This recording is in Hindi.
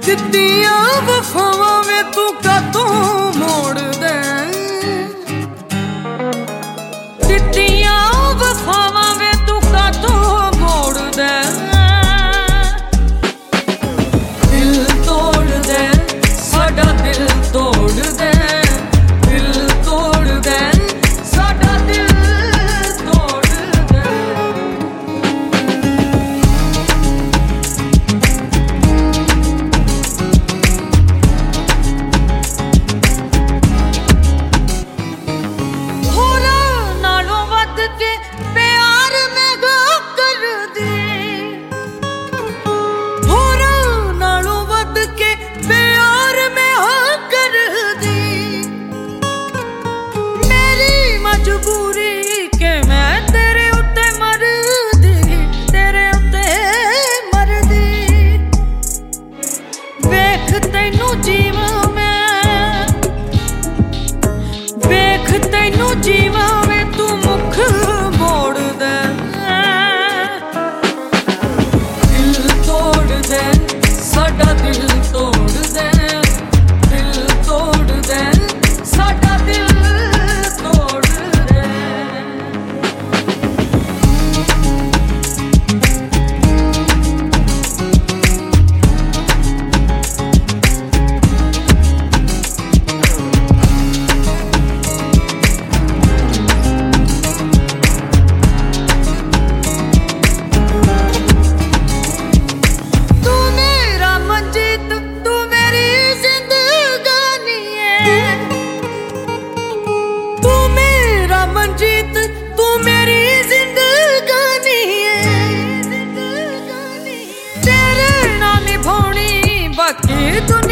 दित्तियां वफावां वे तू कातों मोड़ दे, दित्तियां वफावां वे तू कातों मोड़ दे। दिल तोड़ दे साडा दिल तोड़ दे, दिल तोड़ दे साडा दिल तोड़ दे। मजबूरी के मैं तेरे उत्ते मरदी, तेरे उत्ते मरदी। वेख तैनू जीवां मैं, वेख तैनू जीवां वे तू मुख मोड़ दे। दिल तोड़ दे साडा दिल तोड़ दे, दिल तोड़ दे साडा दिल तोड़ दे। तू मेरा मंजीत, तू मेरी जिंदगानी है। तू मेरा मंजीत, तू मेरी जिंदगानी है। तेरे नाल निभाउणी बाकी दुनिया